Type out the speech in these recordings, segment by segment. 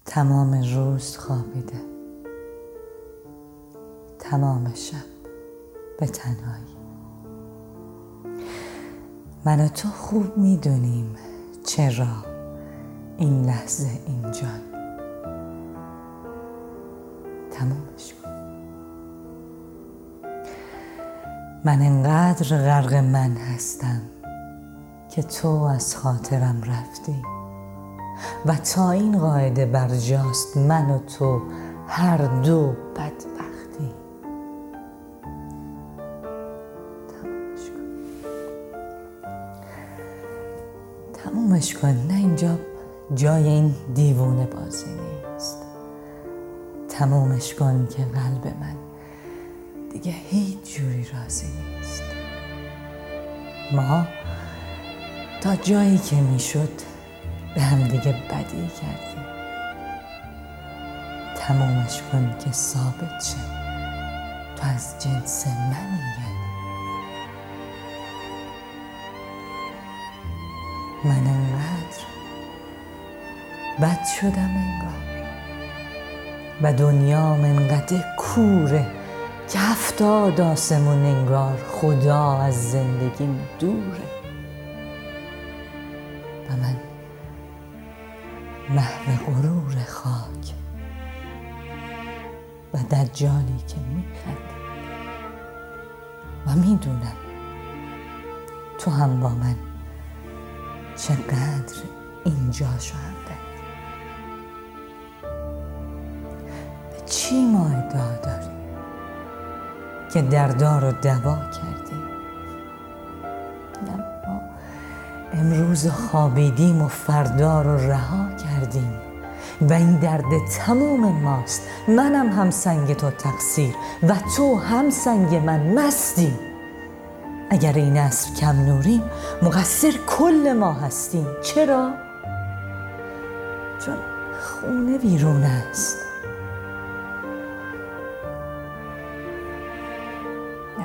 تمام روز خوابیده، تمام شب به تنهایی. من و تو خوب میدونیم چرا این لحظه اینجا. تمامش کن. من انقدر غرق من هستم که تو از خاطرم رفتی و تا این قاعده برجاست من و تو هر دو بدبختی. تمامش کن. تمامش کن. نه، اینجا جای این دیوونه بازی نیست. تمامش کن که قلب من دیگه هیچ جوری راضی نیست. ما تا جایی که میشد به هم دیگه بدی کردیم. تمامش کن که ثابت شه تو از جنس منی. من انقدر بد شدم انگار و دنیام انقدر کوره که 70 آسمون انگار خدا از زندگیم دوره و من محو غرور خاک و دجالی که میخنده و میدونم تو هم با من چقدر اینجا شده. به چی ما ادعا داریم که دردار رو دوا کردیم؟ نه، ما امروز خوابیدیم و فردا رو رها کردیم و این درد تموم ماست. منم هم سنگ تو تقصیر و تو هم سنگ من مستیم. اگر این عصر کم نوریم مقصر کل ما هستیم. چرا؟ چون خونه بیرون است. نه،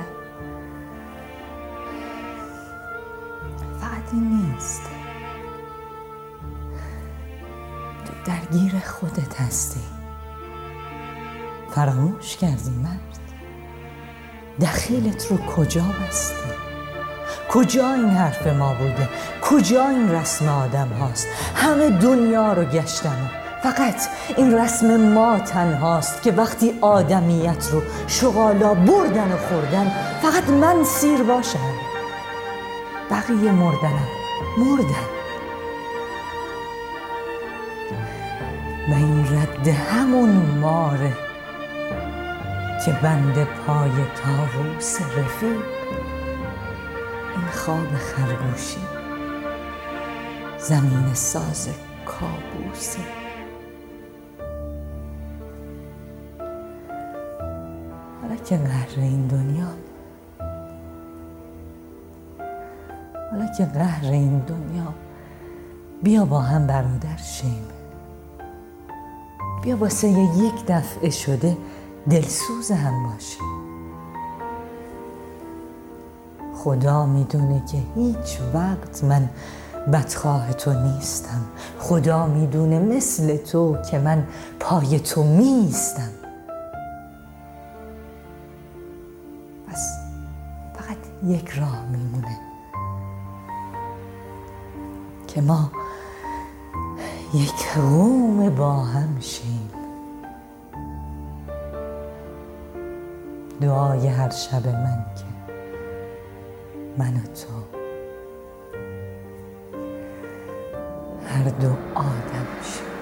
فقط این نیست. تو درگیر خودت هستی. فراموش کردی مرد؟ دخیلت رو کجا بستی؟ کجا این حرف ما بوده؟ کجا این رسم آدم هاست؟ همه دنیا رو گشتم، فقط این رسم ما تنهاست که وقتی آدمیت رو شغالا بردن و خوردن فقط من سیر باشم، بقیه مردن. و این رد همون ماره که بند پای طاووس رفیق، این خواب خرگوشی زمین ساز کابوسه. حالا که قهر این دنیا، بیا با هم برادر شیم. بیا واسه یک دفعه شده دلسوز هم باشیم. خدا میدونه که هیچ وقت من بدخواه تو نیستم. خدا میدونه مثل تو که من پای تو میستم. بس فقط یک راه میمونه که ما یک قوم با هم شیم. دعای هر شب من که من و تو هر دو آدم شیم.